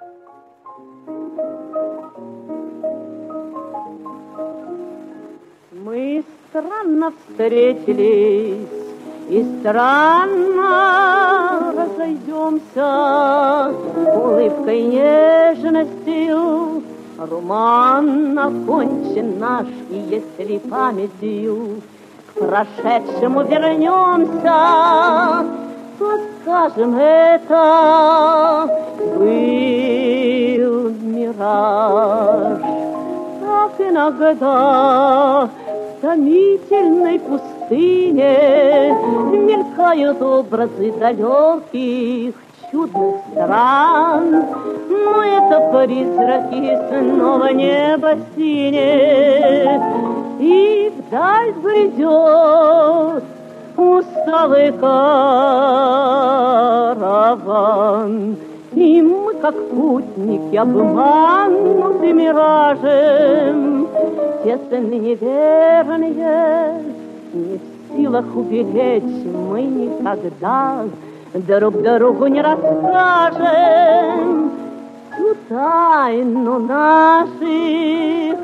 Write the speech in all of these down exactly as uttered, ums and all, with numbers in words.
Мы странно встретились и странно разойдемся, улыбкой нежностью роман окончен наш, и если памятью к прошедшему вернемся, то скажем, это был мираж. Так иногда в томительной пустыне мелькают образы далеких чудных стран, но это призраки снова небо синее, и вдаль бредет усталый караван, и мы, как путники, обмануты миражем, тесны неверные, не в силах уберечь мы никогда, друг другу не расскажем всю тайну наших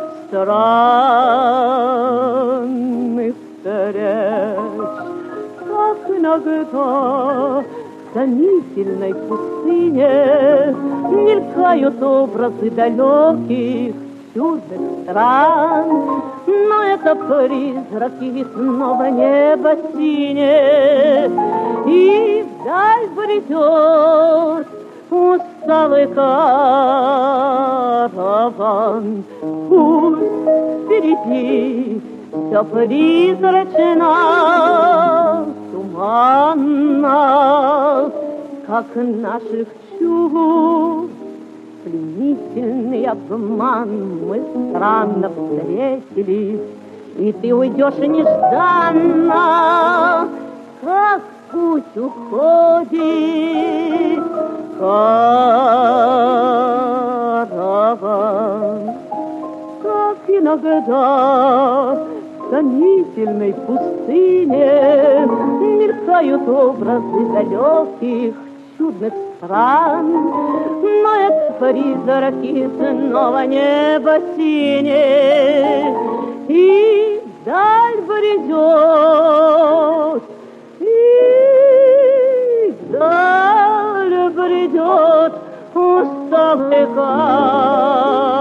странных встреч. Так иногда в томительной пустыне мелькают образы далеких чудных стран, но это призраки снова небо синее, и вдаль бредет усталый караван. Пусть впереди все призрачно, туманно, как наших чувств. Пленительный обман мы странно встретились, и ты уйдешь нежданно, как путь уходит караван. Как иногда в томительной пустыне мелькают образы далеких чудных стран, но это призраки снова небо синее, и вдаль бредет, и вдаль бредет усталый караван.